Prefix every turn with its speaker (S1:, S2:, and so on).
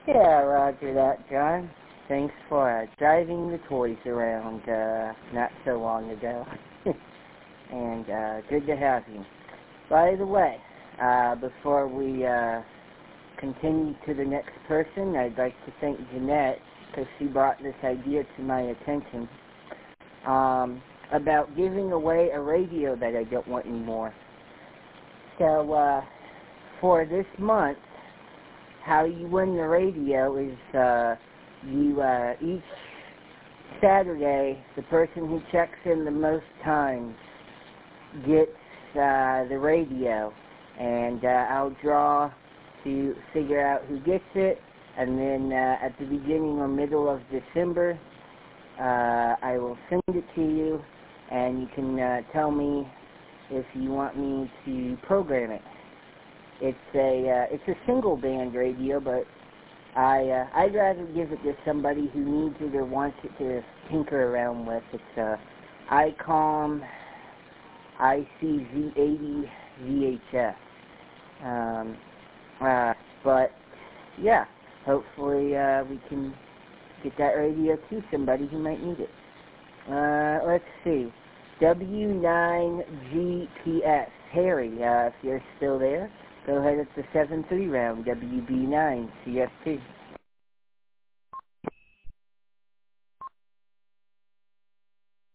S1: Yeah, roger that, John. Thanks for driving the toys around not so long ago. And good to have you. By the way, before we continue to the next person, I'd like to thank Jeanette because she brought this idea to my attention about giving away a radio that I don't want anymore. So for this month, how you win the radio is you each Saturday, the person who checks in the most times gets the radio, and I'll draw to figure out who gets it, and then at the beginning or middle of December, I will send it to you, and you can tell me if you want me to program it. It's a single band radio, but I'd rather give it to somebody who needs it or wants it to tinker around with. It's a ICOM ICZ80 VHF. But yeah, hopefully we can get that radio to somebody who might need it. Let's see. W9GPS. Harry, if you're still there, go ahead at the 7-3 round, WB9 CFP.